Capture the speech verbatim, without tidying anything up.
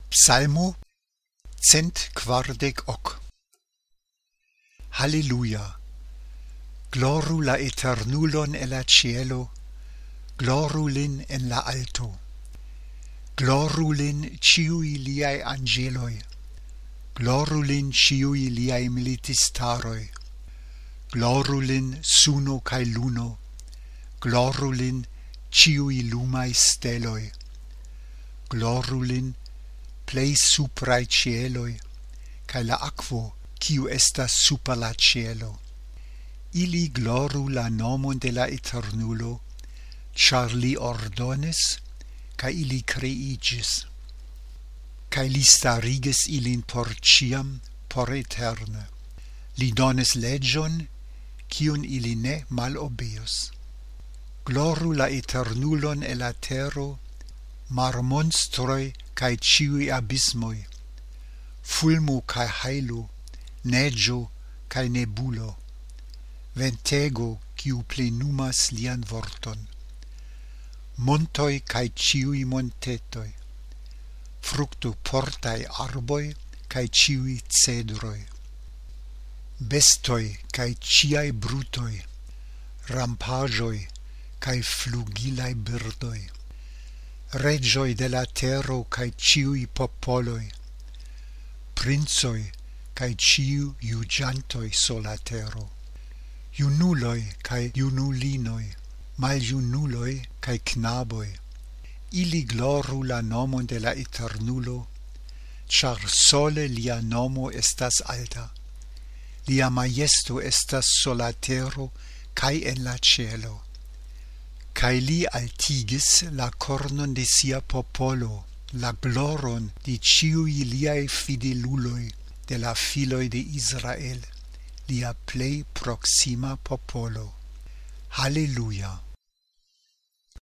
Psalmo cent quardec hoc. Halleluja! Gloru la eternulon en la cielo, gloru lin en la alto. Gloru lin ciui liae angeloi, gloru lin ciui liae militistaroi. Gloru lin suno cae luno, gloru lin ciui lumae steloi. Gloru lin plei suprae cieloi, cae la aquo, quiu estas super la cielo. Ili gloru la nomon de la Eternulo, char li ordonis, cae ili creigis. Cae li starigis ilin por ciam, por eterne. Li donis legion, quiun ili ne malobeus. Gloru la Eternulon en la terro, mar monstroi cae ciui abismoi, fulmo cae hailo, neggio cae nebulo, ventego quiu plenumas lian vorton, montoi cae ciui montetoi, fructo portae arboi cae ciui cedroi, bestoi cae ciae brutoi, rampagioi cae flugilae birdoi, regioi de la terro cae ciui popoloi, princoi cae ciu iugiantoi sur la terro, iunuloi cae iunulinoi, maliunuloi cae knaboi. Ili gloru la nomon de la Eternulo, char sole lia nomo estas alta. Lia majesto estas sur la terro cae en la cielo. Cae li altigis la cornon de sia popolo, la gloron de ciui liae fideluloi, de la filoi de Israel, lia plei proxima popolo. Halleluja!